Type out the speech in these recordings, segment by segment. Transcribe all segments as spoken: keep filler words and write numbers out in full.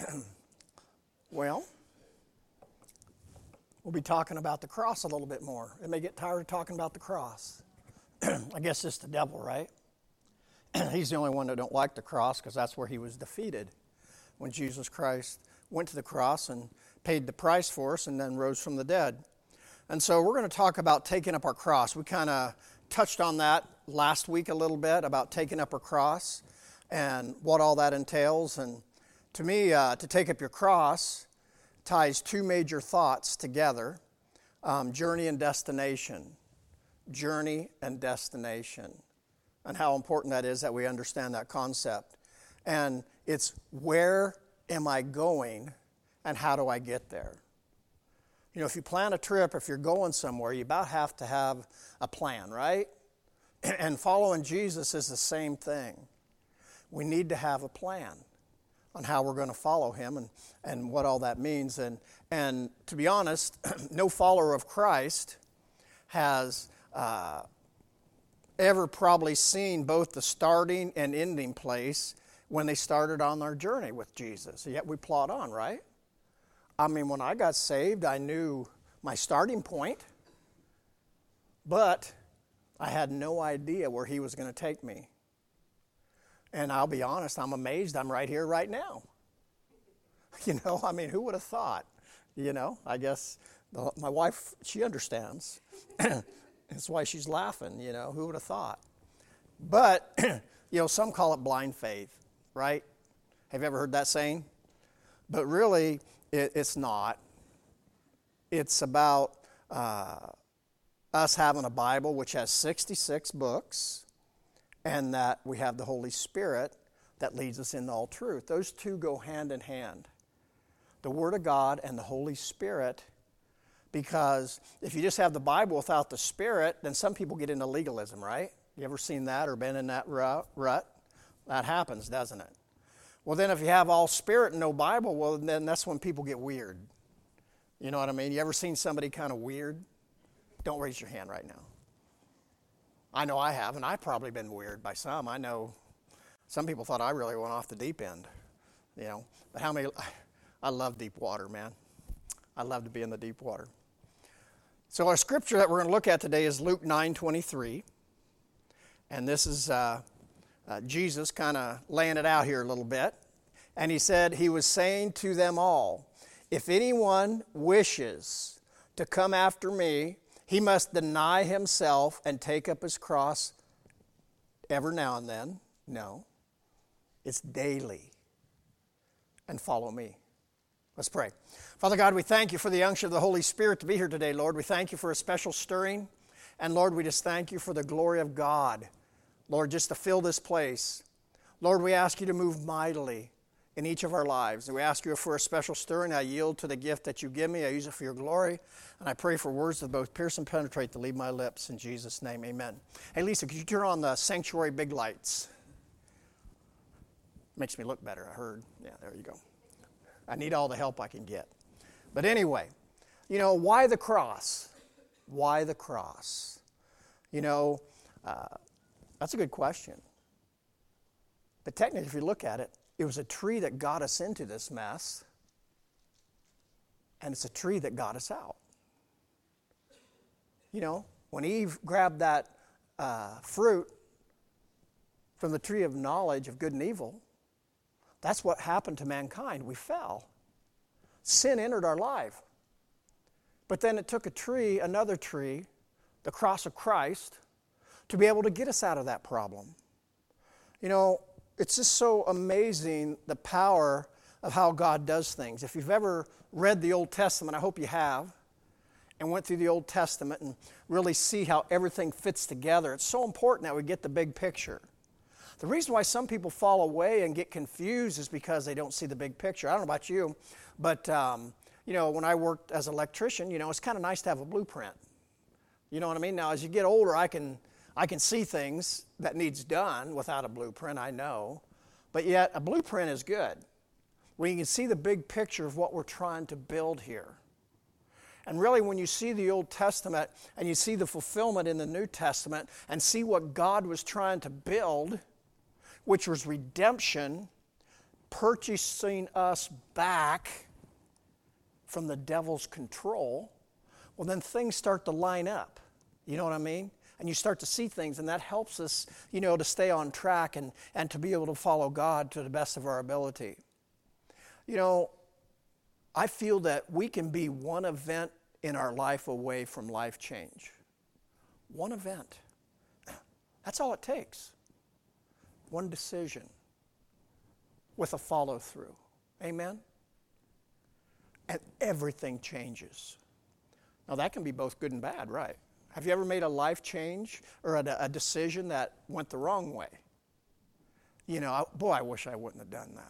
Well, we'll be talking about the cross a little bit more. It may get tired of talking about the cross. I guess it's the devil, right? He's the only one that don't like the cross because that's where he was defeated when Jesus Christ went to the cross and paid the price for us and then rose from the dead. And so we're going to talk about taking up our cross. We kind of touched on that last week a little bit about taking up our cross and what all that entails. And to me, uh, to take up your cross ties two major thoughts together, um, journey and destination. Journey and destination. And how important that is that we understand that concept. And it's where am I going and how do I get there? You know, if you plan a trip, if you're going somewhere, you about have to have a plan, right? And following Jesus is the same thing. We need to have a plan on how we're going to follow him and, and what all that means. And, and to be honest, no follower of Christ has uh, ever probably seen both the starting and ending place when they started on their journey with Jesus. Yet we plod on, right? I mean, when I got saved, I knew my starting point, but I had no idea where he was going to take me. And I'll be honest, I'm amazed I'm right here right now. You know, I mean, who would have thought? You know, I guess the, my wife, she understands. That's why she's laughing, you know, who would have thought? But, you know, some call it blind faith, right? Have you ever heard that saying? But really, it, it's not. It's about uh, us having a Bible which has sixty-six books, and that we have the Holy Spirit that leads us into all truth. Those two go hand in hand. The Word of God and the Holy Spirit, because if you just have the Bible without the Spirit, then some people get into legalism, right? You ever seen that or been in that rut? That happens, doesn't it? Well, then if you have all Spirit and no Bible, well, then that's when people get weird. You know what I mean? You ever seen somebody kind of weird? Don't raise your hand right now. I know I have, and I've probably been weird by some. I know some people thought I really went off the deep end, you know. But how many, I love deep water, man. I love to be in the deep water. So our scripture that we're going to look at today is Luke nine twenty-three. And this is uh, uh, Jesus kind of laying it out here a little bit. And he said, he was saying to them all, if anyone wishes to come after me, he must deny himself and take up his cross every now and then. No, it's daily. And follow me. Let's pray. Father God, we thank you for the unction of the Holy Spirit to be here today, Lord. We thank you for a special stirring. And Lord, we just thank you for the glory of God. Lord, just to fill this place. Lord, we ask you to move mightily in each of our lives. And we ask you for a special stirring. I yield to the gift that you give me. I use it for your glory. And I pray for words that both pierce and penetrate to leave my lips. In Jesus' name, amen. Hey, Lisa, could you turn on the sanctuary big lights? Makes me look better, I heard. Yeah, there you go. I need all the help I can get. But anyway, you know, why the cross? Why the cross? You know, uh, that's a good question. But technically, if you look at it, it was a tree that got us into this mess, and it's a tree that got us out. You know, when Eve grabbed that uh, fruit from the tree of knowledge of good and evil, that's what happened to mankind. We fell. Sin entered our life. But then it took a tree, another tree, the cross of Christ, to be able to get us out of that problem. You know, it's just so amazing the power of how God does things. If you've ever read the Old Testament, I hope you have, and went through the Old Testament and really see how everything fits together, it's so important that we get the big picture. The reason why some people fall away and get confused is because they don't see the big picture. I don't know about you, but, um, you know, when I worked as an electrician, you know, it's kind of nice to have a blueprint. You know what I mean? Now, as you get older, I can I can see things that needs done without a blueprint, I know. But yet, a blueprint is good when you can see the big picture of what we're trying to build here. And really, when you see the Old Testament and you see the fulfillment in the New Testament and see what God was trying to build, which was redemption, purchasing us back from the devil's control, well, then things start to line up. You know what I mean? And you start to see things, and that helps us, you know, to stay on track and, and to be able to follow God to the best of our ability. You know, I feel that we can be one event in our life away from life change. One event. That's all it takes. One decision with a follow through. Amen? And everything changes. Now that can be both good and bad, right? Have you ever made a life change or a, a decision that went the wrong way? You know, I, boy, I wish I wouldn't have done that.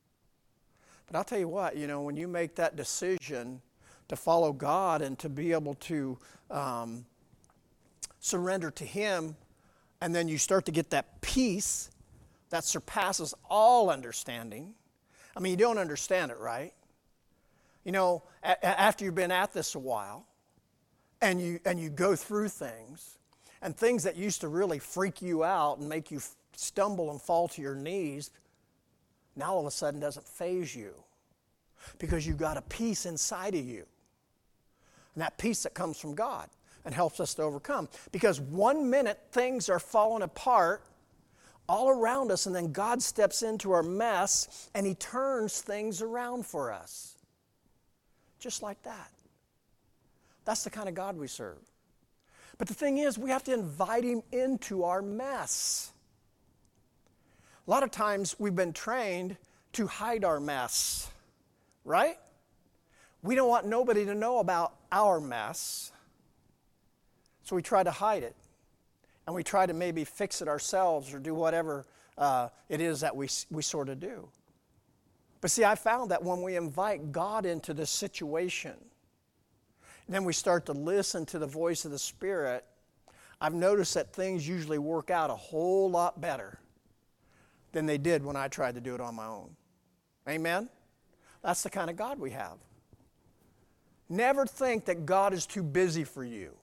But I'll tell you what, you know, when you make that decision to follow God and to be able to um, surrender to Him, and then you start to get that peace that surpasses all understanding. I mean, you don't understand it, right? You know, a- after you've been at this a while, and you and you go through things, and things that used to really freak you out and make you f- stumble and fall to your knees, now all of a sudden doesn't faze you, because you've got a peace inside of you. And that peace that comes from God and helps us to overcome. Because one minute things are falling apart all around us, and then God steps into our mess and He turns things around for us. Just like that. That's the kind of God we serve. But the thing is, we have to invite Him into our mess. A lot of times we've been trained to hide our mess, right? We don't want nobody to know about our mess, so we try to hide it. And we try to maybe fix it ourselves or do whatever uh, it is that we, we sort of do. But see, I found that when we invite God into the situation, and then we start to listen to the voice of the Spirit, I've noticed that things usually work out a whole lot better than they did when I tried to do it on my own. Amen? That's the kind of God we have. Never think that God is too busy for you,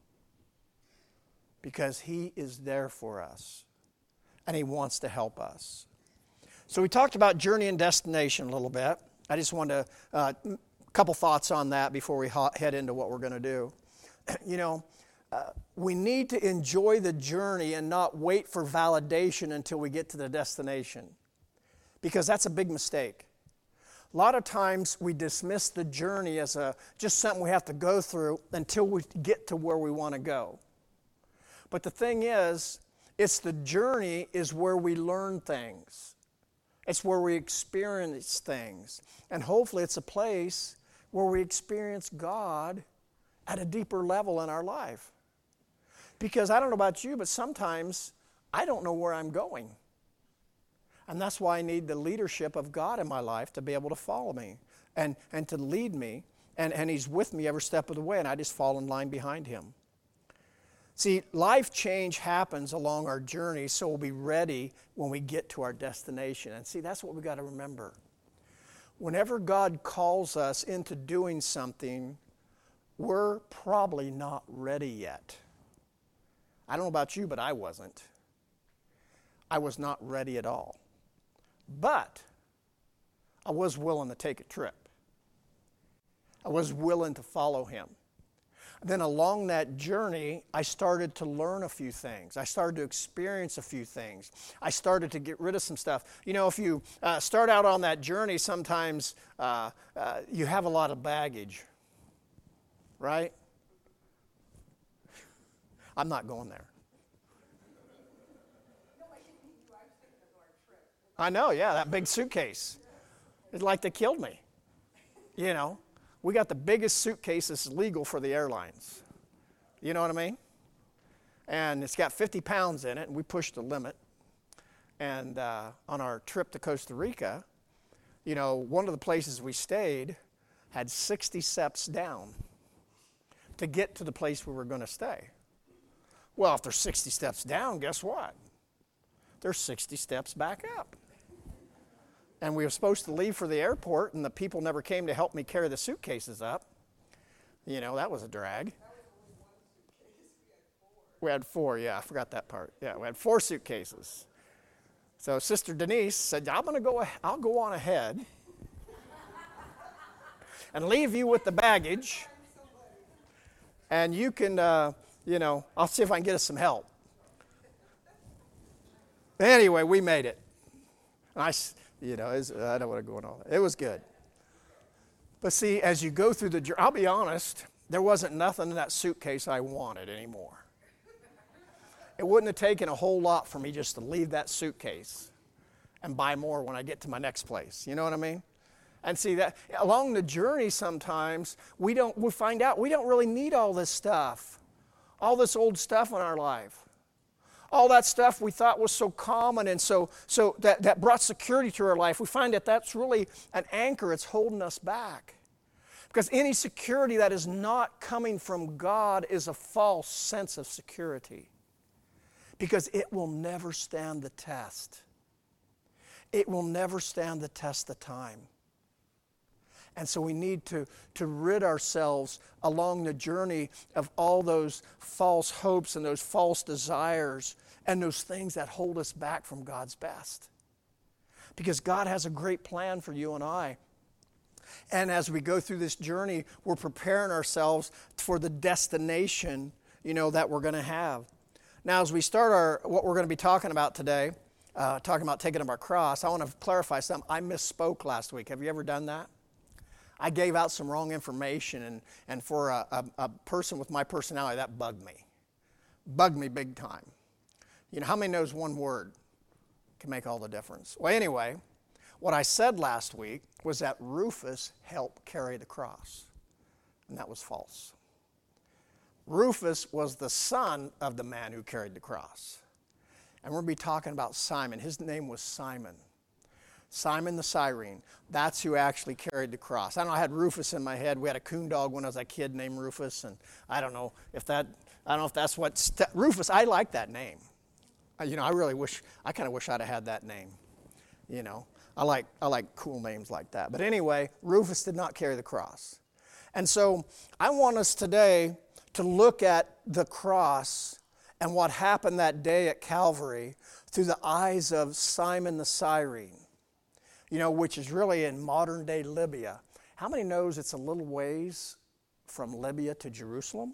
because He is there for us, and He wants to help us. So we talked about journey and destination a little bit. I just wanted to, uh, a couple thoughts on that before we head into what we're going to do. You know, uh, we need to enjoy the journey and not wait for validation until we get to the destination, because that's a big mistake. A lot of times we dismiss the journey as a just something we have to go through until we get to where we want to go. But the thing is, it's the journey is where we learn things. It's where we experience things. And hopefully it's a place where we experience God at a deeper level in our life. Because I don't know about you, but sometimes I don't know where I'm going. And that's why I need the leadership of God in my life to be able to follow me and, and to lead me. And, and He's with me every step of the way, and I just fall in line behind Him. See, life change happens along our journey, so we'll be ready when we get to our destination. And see, that's what we've got to remember. Whenever God calls us into doing something, we're probably not ready yet. I don't know about you, but I wasn't. I was not ready at all. But I was willing to take a trip. I was willing to follow Him. Then along that journey, I started to learn a few things. I started to experience a few things. I started to get rid of some stuff. You know, if you uh, start out on that journey, sometimes uh, uh, you have a lot of baggage, right? I'm not going there. I know, yeah, that big suitcase. It's like they killed me, you know. We got the biggest suitcase that's legal for the airlines. You know what I mean? And it's got fifty pounds in it, and we pushed the limit. And uh, on our trip to Costa Rica, you know, one of the places we stayed had sixty steps down to get to the place we were going to stay. Well, if there's sixty steps down, guess what? There's sixty steps back up. And we were supposed to leave for the airport, and the people never came to help me carry the suitcases up. You know, that was a drag. We had four, yeah, I forgot that part. Yeah, we had four suitcases. So Sister Denise said, I'm going to go, I'll go on ahead and leave you with the baggage. And you can, uh, you know, I'll see if I can get us some help. Anyway, we made it. I, you know, was, I don't want to go on all that. It was good. But see, as you go through the journey, I'll be honest, there wasn't nothing in that suitcase I wanted anymore. It wouldn't have taken a whole lot for me just to leave that suitcase and buy more when I get to my next place. You know what I mean? And see that along the journey sometimes we don't we find out we don't really need all this stuff. All this old stuff in our life. All that stuff we thought was so common and so so that, that brought security to our life. We find that that's really an anchor. It's holding us back. Because any security that is not coming from God is a false sense of security. Because it will never stand the test. It will never stand the test of time. And so we need to, to rid ourselves along the journey of all those false hopes and those false desires and those things that hold us back from God's best. Because God has a great plan for you and I. And as we go through this journey, we're preparing ourselves for the destination, you know, that we're going to have. Now, as we start our what we're going to be talking about today, uh, talking about taking up our cross, I want to clarify something. I misspoke last week. Have you ever done that? I gave out some wrong information, and, and for a, a, a person with my personality, that bugged me. Bugged me big time. You know, how many knows one word can make all the difference? Well, anyway, what I said last week was that Rufus helped carry the cross, and that was false. Rufus was the son of the man who carried the cross. And we're going to be talking about Simon. His name was Simon. Simon the Cyrene. That's who actually carried the cross. I don't know, I had Rufus in my head. We had a coon dog when I was a kid named Rufus, and I don't know if that, I don't know if that's what, st- Rufus, I like that name. I, you know, I really wish, I kind of wish I'd have had that name. You know, I like, I like cool names like that. But anyway, Rufus did not carry the cross. And so I want us today to look at the cross and what happened that day at Calvary through the eyes of Simon the Cyrene. You know, which is really in modern-day Libya. How many knows it's a little ways from Libya to Jerusalem?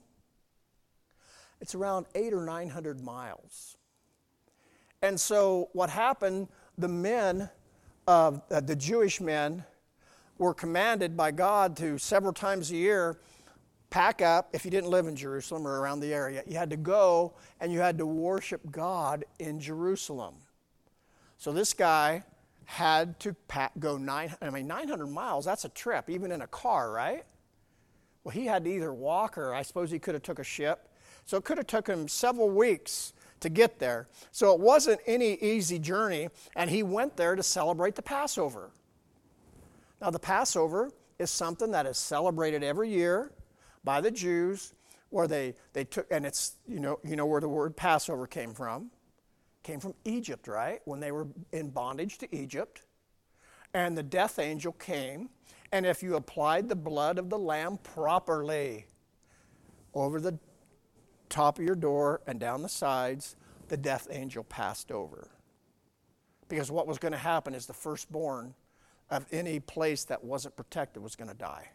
It's around eight or nine hundred miles. And so what happened, the men, uh, uh, the Jewish men, were commanded by God to several times a year pack up. If you didn't live in Jerusalem or around the area, you had to go and you had to worship God in Jerusalem. So this guy had to pack, go nine, I mean, nine hundred miles, that's a trip, even in a car, right? Well, he had to either walk or I suppose he could have took a ship. So it could have taken him several weeks to get there. So it wasn't any easy journey, and he went there to celebrate the Passover. Now, the Passover is something that is celebrated every year by the Jews, where they, they took, and it's, you know, you know where the word Passover came from. Came from Egypt, right? When they were in bondage to Egypt. And the death angel came, and if you applied the blood of the lamb properly over the top of your door and down the sides, the death angel passed over. Because what was going to happen is the firstborn of any place that wasn't protected was going to die.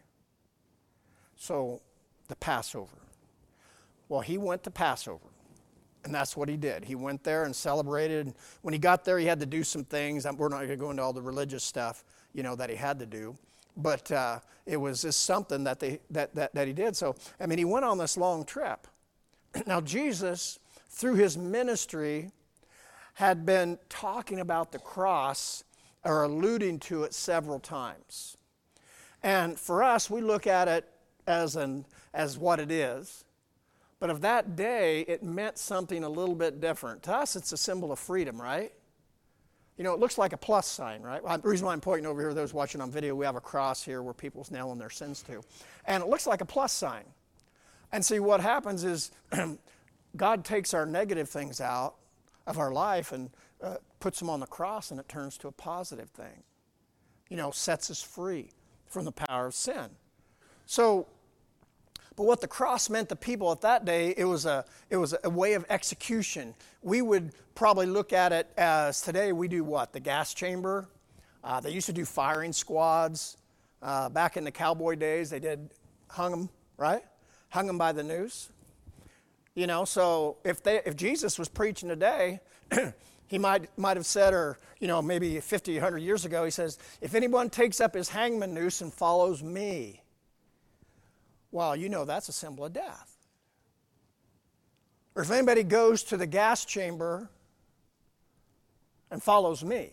So, the Passover. Well, he went to Passover. And that's what he did. He went there and celebrated. When he got there, he had to do some things. We're not going to go into all the religious stuff, you know, that he had to do. But uh, it was just something that, they, that, that, that he did. So, I mean, he went on this long trip. Now, Jesus, through his ministry, had been talking about the cross or alluding to it several times. And for us, we look at it as, an, as what it is. But of that day, it meant something a little bit different. To us, it's a symbol of freedom, right? You know, it looks like a plus sign, right? Well, the reason why I'm pointing over here, those watching on video, we have a cross here where people's nailing their sins to. And it looks like a plus sign. And see, what happens is God takes our negative things out of our life and uh, puts them on the cross, and it turns to a positive thing. You know, sets us free from the power of sin. So, But what the cross meant to people at that day, it was a it was a way of execution. We would probably look at it as today we do what? The gas chamber. Uh, they used to do firing squads. Uh, back in the cowboy days, they did hung them, right? Hung them by the noose. You know, so if they if Jesus was preaching today, he might might have said, or you know, maybe fifty, one hundred years ago, he says, if anyone takes up his hangman noose and follows me, well, you know that's a symbol of death. Or if anybody goes to the gas chamber and follows me.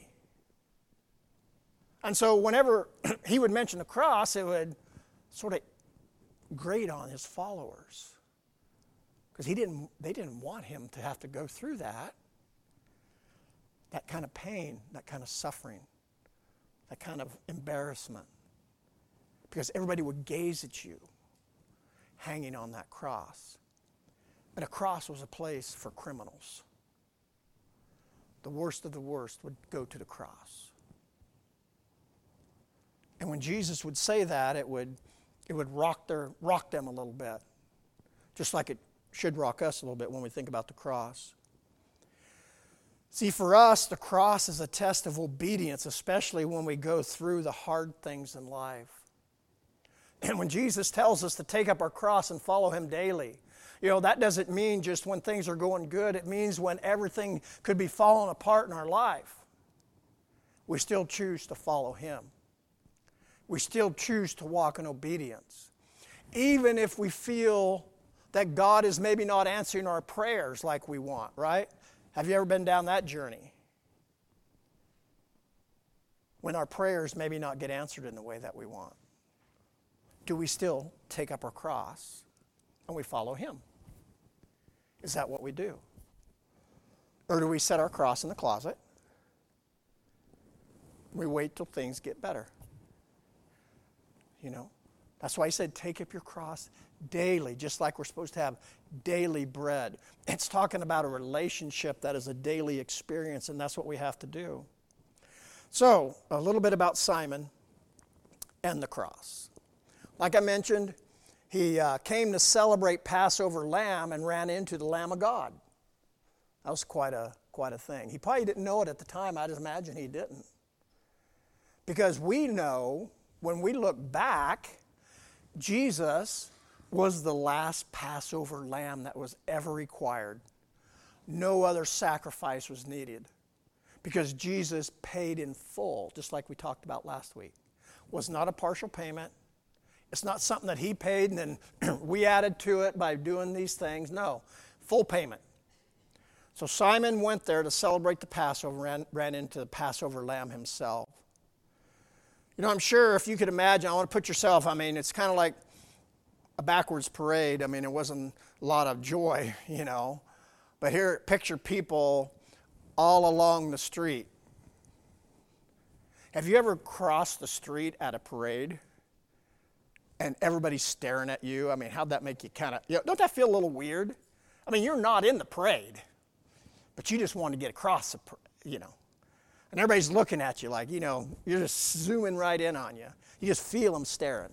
And so whenever he would mention the cross, it would sort of grate on his followers. Because he didn't, they didn't want him to have to go through that. That kind of pain, that kind of suffering, that kind of embarrassment. Because everybody would gaze at you hanging on that cross. And a cross was a place for criminals. The worst of the worst would go to the cross. And when Jesus would say that, it would it would rock their rock them a little bit. Just like it should rock us a little bit when we think about the cross. See, for us, the cross is a test of obedience, especially when we go through the hard things in life. And when Jesus tells us to take up our cross and follow him daily, you know, that doesn't mean just when things are going good. It means when everything could be falling apart in our life, we still choose to follow him. We still choose to walk in obedience. Even if we feel that God is maybe not answering our prayers like we want, right? Have you ever been down that journey? When our prayers maybe not get answered in the way that we want. Do we still take up our cross and we follow him? Is that what we do? Or do we set our cross in the closet? We wait till things get better. You know, that's why he said, take up your cross daily, just like we're supposed to have daily bread. It's talking about a relationship that is a daily experience, and that's what we have to do. So, a little bit about Simon and the cross. Like I mentioned, he uh, came to celebrate Passover lamb and ran into the Lamb of God. That was quite a, quite a thing. He probably didn't know it at the time. I'd imagine he didn't. Because we know, when we look back, Jesus was the last Passover lamb that was ever required. No other sacrifice was needed because Jesus paid in full, just like we talked about last week. It was not a partial payment. It's not something that he paid and then we added to it by doing these things. No, full payment. So Simon went there to celebrate the Passover, ran, ran into the Passover lamb himself. You know, I'm sure if you could imagine, I want to put yourself, I mean, it's kind of like a backwards parade. I mean, it wasn't a lot of joy, you know. But here, picture people all along the street. Have you ever crossed the street at a parade and everybody's staring at you? I mean, how'd that make you kind of, you know, don't that feel a little weird? I mean, you're not in the parade, but you just want to get across the, you know. And everybody's looking at you like, you know, you're just zooming right in on you. You just feel them staring.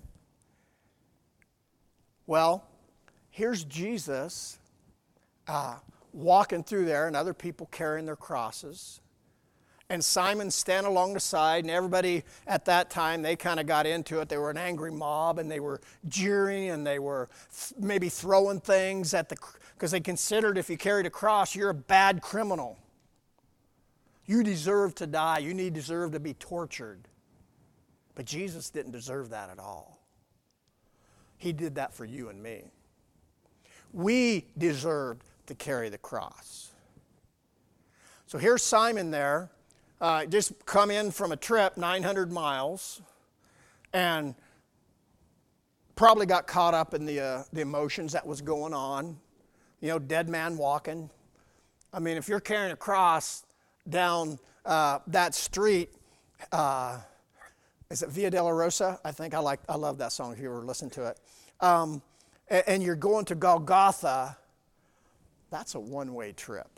Well, here's Jesus uh, walking through there and other people carrying their crosses. And Simon standing along the side, and everybody at that time, they kind of got into it. They were an angry mob, and they were jeering, and they were th- maybe throwing things at the, because they considered if you carried a cross, you're a bad criminal. You deserve to die. You need deserve to be tortured. But Jesus didn't deserve that at all. He did that for you and me. We deserved to carry the cross. So here's Simon there, uh, just come in from a trip nine hundred miles, and probably got caught up in the uh, the emotions that was going on. You know, dead man walking. I mean, if you're carrying a cross down uh, that street, uh, is it Via Dolorosa? I think I like, I love that song if you ever listen to it. Um, and, and you're going to Golgotha, that's a one-way trip.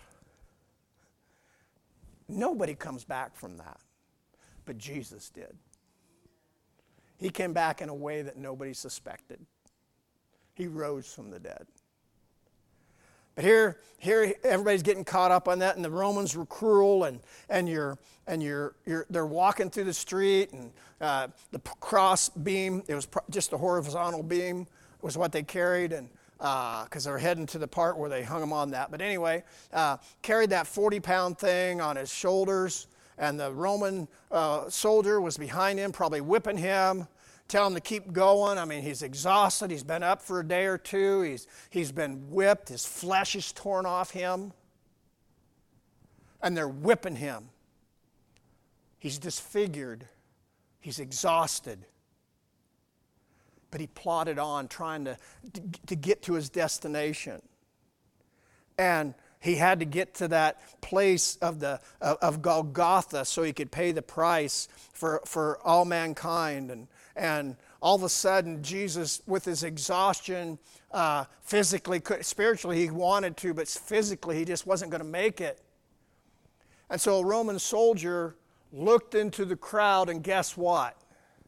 Nobody comes back from that, but Jesus did. He came back in a way that nobody suspected. He rose from the dead. But here, here everybody's getting caught up on that, and the Romans were cruel, and and you're and you're you're they're walking through the street, and uh, the cross beam, it was just a horizontal beam, was what they carried, and because uh, they're heading to the part where they hung him on that. But anyway, uh, carried that forty-pound thing on his shoulders, and the Roman uh, soldier was behind him, probably whipping him, telling him to keep going. I mean, he's exhausted. He's been up for a day or two. He's, he's been whipped. His flesh is torn off him. And they're whipping him. He's disfigured. He's exhausted. But he plodded on, trying to, to get to his destination. And he had to get to that place of the of Golgotha so he could pay the price for, for all mankind. And And all of a sudden, Jesus, with his exhaustion, uh, physically, could, spiritually he wanted to, but physically he just wasn't going to make it. And so a Roman soldier looked into the crowd, and guess what?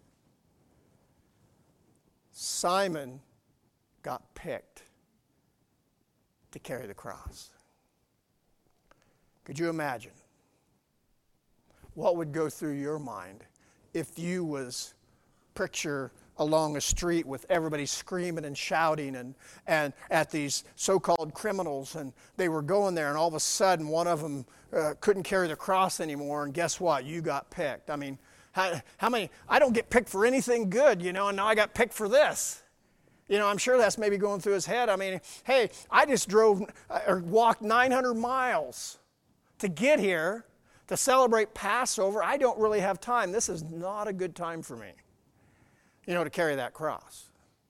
Simon got picked to carry the cross. Could you imagine what would go through your mind if you was picture along a street with everybody screaming and shouting and, and at these so-called criminals, and they were going there, and all of a sudden one of them uh, couldn't carry the cross anymore, and guess what? You got picked. I mean, how, how many, I don't get picked for anything good, you know, and now I got picked for this. You know, I'm sure that's maybe going through his head. I mean, hey, I just drove or walked nine hundred miles to get here to celebrate Passover. I don't really have time. This is not a good time for me, you know, to carry that cross.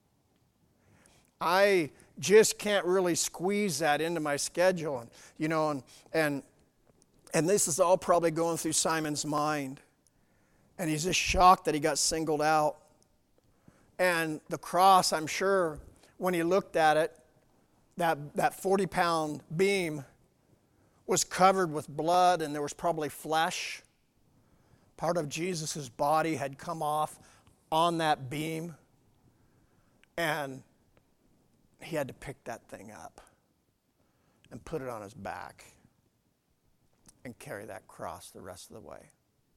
I just can't really squeeze that into my schedule, and you know, and and and this is all probably going through Simon's mind, and he's just shocked that he got singled out. And the cross, I'm sure, when he looked at it, that that forty-pound beam was covered with blood, and there was probably flesh. Part of Jesus' body had come off on that beam, and he had to pick that thing up and put it on his back and carry that cross the rest of the way.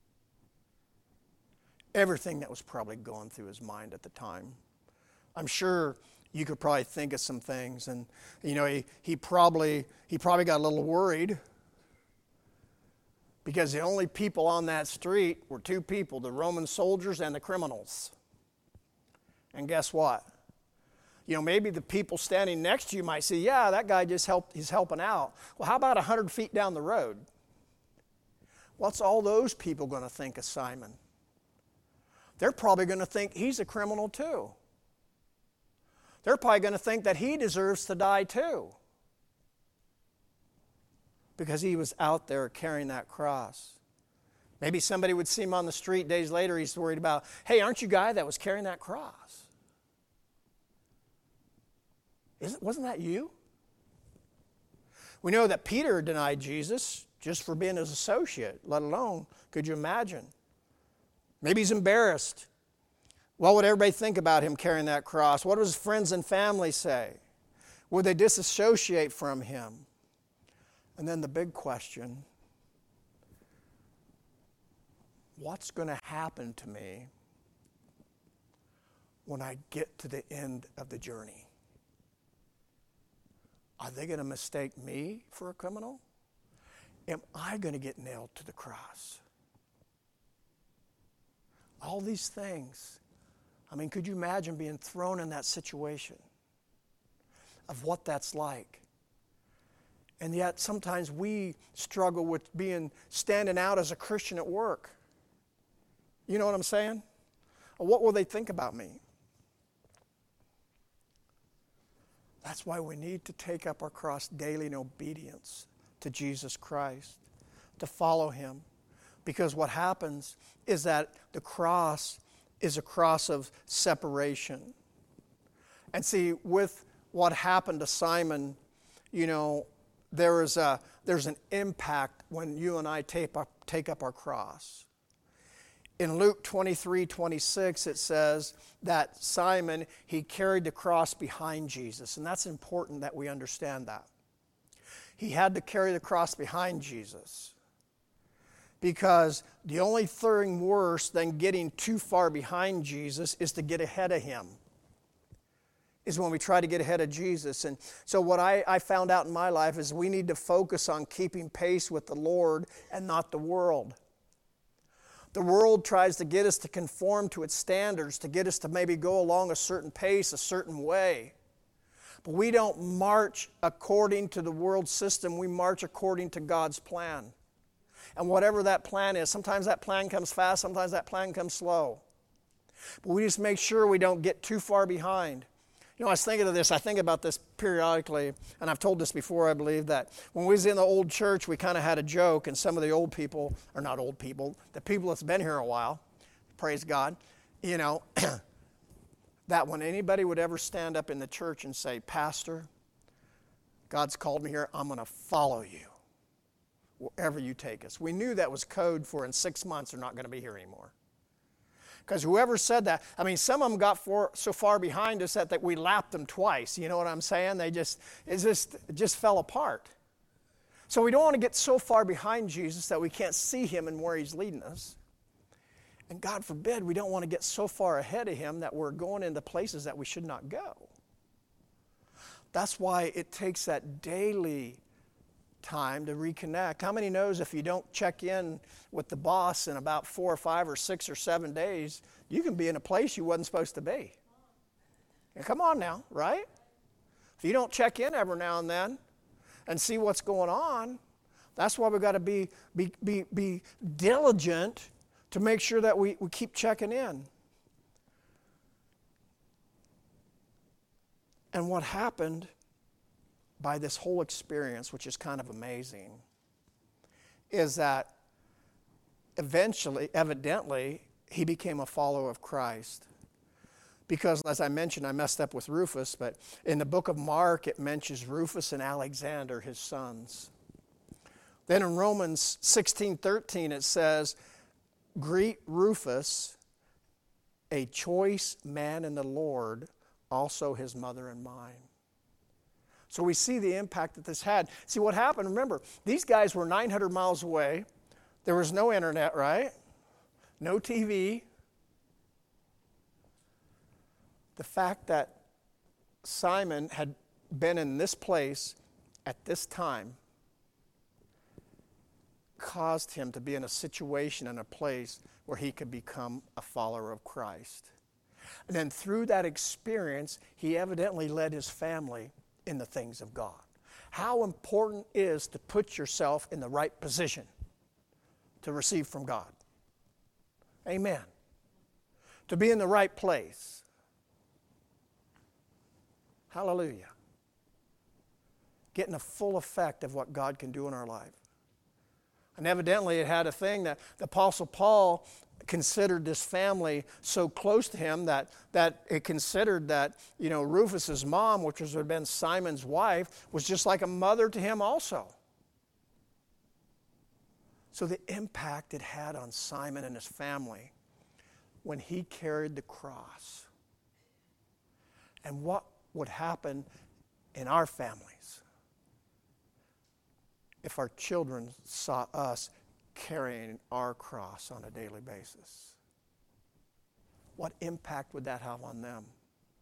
Everything that was probably going through his mind at the time. I'm sure you could probably think of some things, and you know, he, he probably he probably got a little worried, because the only people on that street were two people, the Roman soldiers and the criminals. And guess what? You know, maybe the people standing next to you might say, yeah, that guy just helped, he's helping out. Well, how about one hundred feet down the road? What's all those people going to think of Simon? They're probably going to think he's a criminal too. They're probably going to think that he deserves to die too, because he was out there carrying that cross. Maybe somebody would see him on the street days later. He's worried about, hey, aren't you guy that was carrying that cross? Isn't, wasn't that you? We know that Peter denied Jesus just for being his associate, let alone, could you imagine? Maybe he's embarrassed. What would everybody think about him carrying that cross? What would his friends and family say? Would they disassociate from him? And then the big question, what's going to happen to me when I get to the end of the journey? Are they going to mistake me for a criminal? Am I going to get nailed to the cross? All these things. I mean, could you imagine being thrown in that situation of what that's like? And yet sometimes we struggle with being standing out as a Christian at work. You know what I'm saying? What will they think about me? That's why we need to take up our cross daily in obedience to Jesus Christ, to follow him. Because what happens is that the cross is a cross of separation. And see, with what happened to Simon, you know, there is a there's an impact when you and I take up, take up our cross. in Luke twenty-three twenty-six, it says that Simon, he carried the cross behind Jesus. And that's important that we understand that. He had to carry the cross behind Jesus. Because the only thing worse than getting too far behind Jesus is to get ahead of him. Is when we try to get ahead of Jesus. And so what I, I found out in my life is we need to focus on keeping pace with the Lord and not the world. The world tries to get us to conform to its standards, to get us to maybe go along a certain pace, a certain way. But we don't march according to the world system. We march according to God's plan. And whatever that plan is, sometimes that plan comes fast, sometimes that plan comes slow. But we just make sure we don't get too far behind. You know, I was thinking of this, I think about this periodically, and I've told this before, I believe, that when we was in the old church, we kind of had a joke, and some of the old people, or not old people, the people that's been here a while, praise God, you know, that when anybody would ever stand up in the church and say, Pastor, God's called me here, I'm going to follow you wherever you take us. We knew that was code for in six months they're not going to be here anymore. Because whoever said that, I mean, some of them got for, so far behind us that, that we lapped them twice. You know what I'm saying? They just, it just, it just fell apart. So we don't want to get so far behind Jesus that we can't see him and where he's leading us. And God forbid, we don't want to get so far ahead of him that we're going into places that we should not go. That's why it takes that daily time to reconnect. How many knows if you don't check in with the boss in about four or five or six or seven days, you can be in a place you wasn't supposed to be? And come on now, right? If you don't check in every now and then and see what's going on, that's why we've got to be, be, be, be diligent to make sure that we, we keep checking in. And what happened by this whole experience, which is kind of amazing, is that eventually, evidently, he became a follower of Christ. Because, as I mentioned, I messed up with Rufus, but in the book of Mark, it mentions Rufus and Alexander, his sons. Then in Romans sixteen thirteen, it says, greet Rufus, a choice man in the Lord, also his mother and mine. So we see the impact that this had. See what happened, remember, these guys were nine hundred miles away. There was no internet, right? No T V. The fact that Simon had been in this place at this time caused him to be in a situation and a place where he could become a follower of Christ. And then through that experience, he evidently led his family in the things of God. How important it is to put yourself in the right position to receive from God. Amen. To be in the right place. Hallelujah. Getting a full effect of what God can do in our life. And evidently it had a thing that the Apostle Paul considered this family so close to him that, that it considered that, you know, Rufus's mom, which was, would have been Simon's wife, was just like a mother to him also. So the impact it had on Simon and his family when he carried the cross. And what would happen in our families if our children saw us carrying our cross on a daily basis? What impact would that have on them?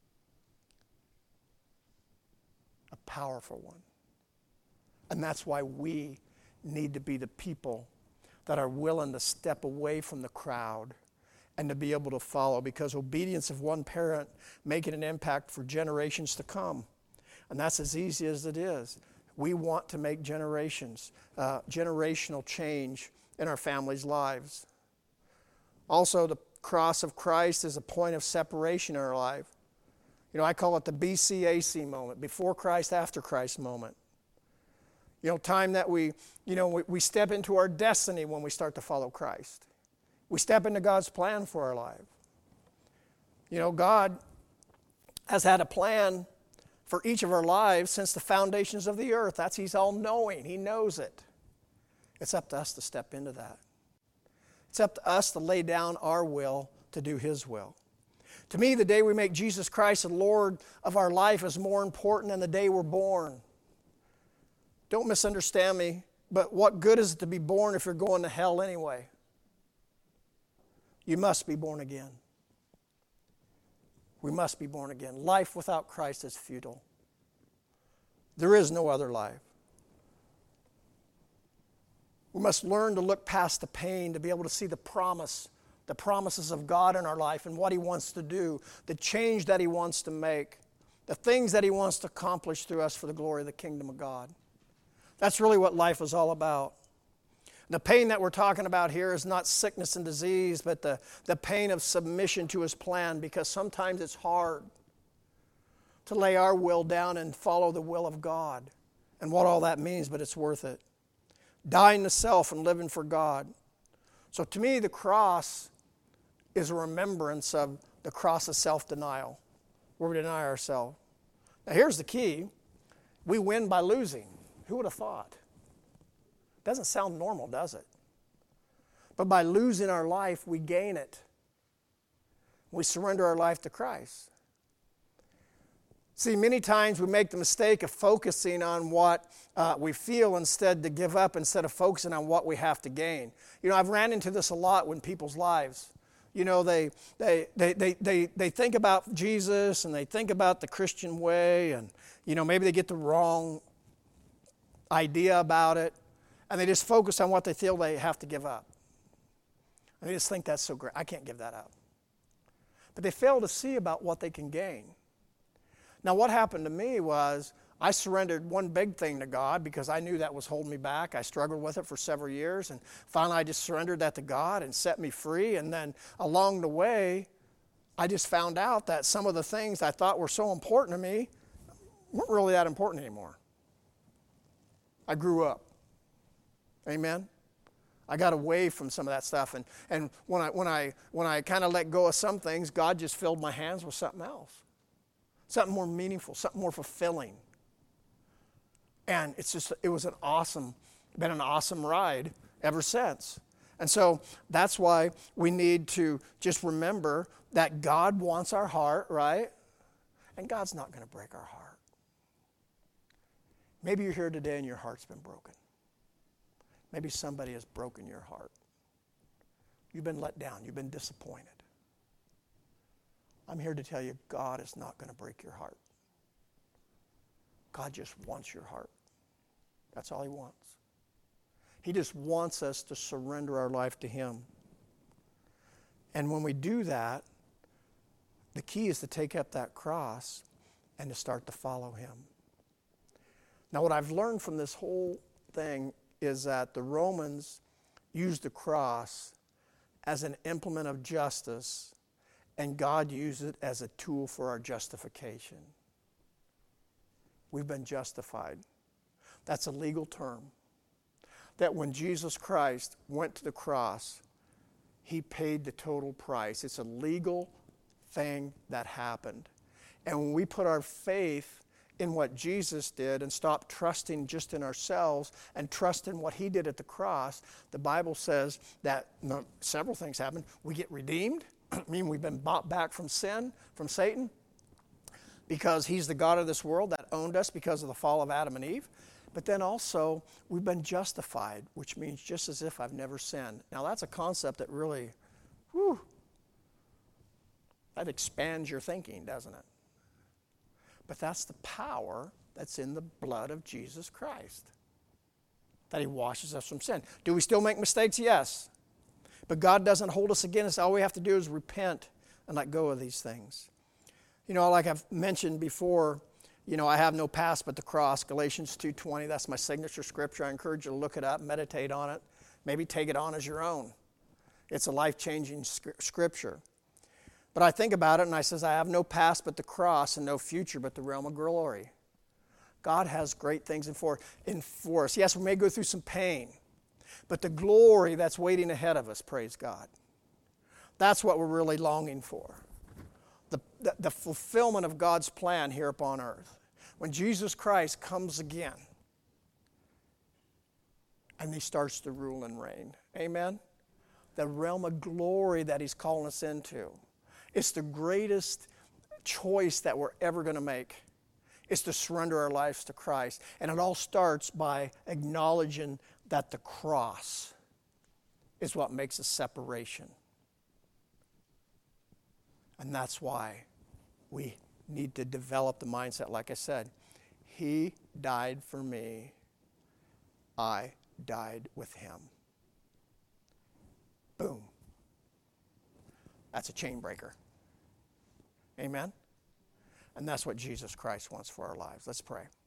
A powerful one. And that's why we need to be the people that are willing to step away from the crowd and to be able to follow, because obedience of one parent making an impact for generations to come. And that's as easy as it is. We want to make generations, uh, generational change in our families' lives. Also, the cross of Christ is a point of separation in our life. You know, I call it the B C A C moment, before Christ, after Christ moment. You know, time that we, you know, we, we step into our destiny when we start to follow Christ. We step into God's plan for our life. You know, God has had a plan for each of our lives since the foundations of the earth. That's, He's all-knowing. He knows it. It's up to us to step into that. It's up to us to lay down our will to do His will. To me, the day we make Jesus Christ the Lord of our life is more important than the day we're born. Don't misunderstand me, but what good is it to be born if you're going to hell anyway? You must be born again. We must be born again. Life without Christ is futile. There is no other life. We must learn to look past the pain to be able to see the promise, the promises of God in our life and what He wants to do, the change that He wants to make, the things that He wants to accomplish through us for the glory of the kingdom of God. That's really what life is all about. The pain that we're talking about here is not sickness and disease, but the, the pain of submission to His plan, because sometimes it's hard to lay our will down and follow the will of God and what all that means, but it's worth it. Dying to self and living for God. So to me, the cross is a remembrance of the cross of self-denial, where we deny ourselves. Now here's the key. We win by losing. Who would have thought? Doesn't sound normal, does it? But by losing our life, we gain it. We surrender our life to Christ. See, many times we make the mistake of focusing on what uh, we feel instead to give up, instead of focusing on what we have to gain. You know, I've ran into this a lot in people's lives. You know, they, they, they, they, they, they think about Jesus and they think about the Christian way, and, you know, maybe they get the wrong idea about it, and they just focus on what they feel they have to give up. And they just think that's so great. I can't give that up. But they fail to see about what they can gain. Now, what happened to me was I surrendered one big thing to God because I knew that was holding me back. I struggled with it for several years, and finally I just surrendered that to God and set me free. And then along the way, I just found out that some of the things I thought were so important to me weren't really that important anymore. I grew up. Amen? I got away from some of that stuff. And, and when I, when I, when I kind of let go of some things, God just filled my hands with something else. Something more meaningful, something more fulfilling. And it's just, it was an awesome, been an awesome ride ever since. And so that's why we need to just remember that God wants our heart, right? And God's not going to break our heart. Maybe you're here today and your heart's been broken. Maybe somebody has broken your heart. You've been let down. You've been disappointed. I'm here to tell you, God is not going to break your heart. God just wants your heart. That's all He wants. He just wants us to surrender our life to Him. And when we do that, the key is to take up that cross and to start to follow Him. Now, what I've learned from this whole thing is that the Romans used the cross as an implement of justice, and God used it as a tool for our justification. We've been justified. That's a legal term. That when Jesus Christ went to the cross, He paid the total price. It's a legal thing that happened. And when we put our faith in what Jesus did and stop trusting just in ourselves and trust in what He did at the cross, the Bible says that no, several things happen. We get redeemed. I mean, we've been bought back from sin, from Satan, because he's the God of this world that owned us because of the fall of Adam and Eve. But then also, we've been justified, which means just as if I've never sinned. Now, that's a concept that really, whew, that expands your thinking, doesn't it? But that's the power that's in the blood of Jesus Christ, that He washes us from sin. Do we still make mistakes? Yes. But God doesn't hold us against us. All we have to do is repent and let go of these things. You know, like I've mentioned before, you know, I have no past but the cross, Galatians two twenty. That's my signature scripture. I encourage you to look it up, meditate on it, maybe take it on as your own. It's a life-changing scripture. But I think about it and I says, I have no past but the cross and no future but the realm of glory. God has great things in for, in for us. Yes, we may go through some pain, but the glory that's waiting ahead of us, praise God. That's what we're really longing for. The, the, the fulfillment of God's plan here upon earth. When Jesus Christ comes again and He starts to rule and reign. Amen? the realm of glory that He's calling us into. It's the greatest choice that we're ever going to make. It's to surrender our lives to Christ. And it all starts by acknowledging that the cross is what makes a separation. And that's why we need to develop the mindset, like I said, He died for me, I died with Him. Boom. That's a chain breaker. Amen? And that's what Jesus Christ wants for our lives. Let's pray.